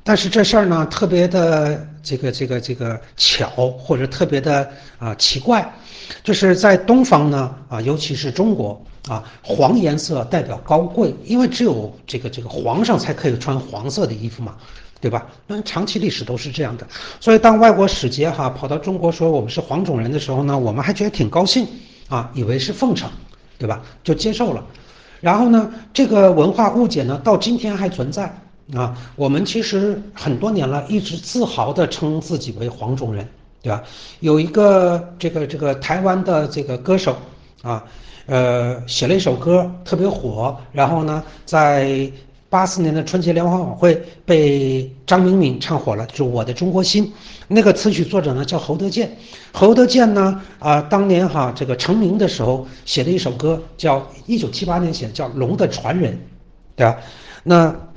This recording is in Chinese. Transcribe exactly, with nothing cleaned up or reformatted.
但是这事儿呢，特别的这个这个这个巧，或者特别的啊奇怪，就是在东方呢啊，尤其是中国啊，黄颜色代表高贵，因为只有这个这个皇上才可以穿黄色的衣服嘛，对吧？那长期历史都是这样的。所以当外国使节哈跑到中国说我们是黄种人的时候呢，我们还觉得挺高兴啊，以为是奉承，对吧？就接受了。然后呢，这个文化误解呢，到今天还存在啊。我们其实很多年了，一直自豪地称自己为黄种人，对吧？有一个这个这个台湾的这个歌手啊，呃，写了一首歌特别火，然后呢，在八四年的春节联欢晚会被张明敏唱火了，就是《我的中国心》。那个词曲作者呢叫侯德健，侯德健呢啊、呃，当年哈这个成名的时候写了一首歌，叫一九七八年写的，叫《龙的传人》，对吧？那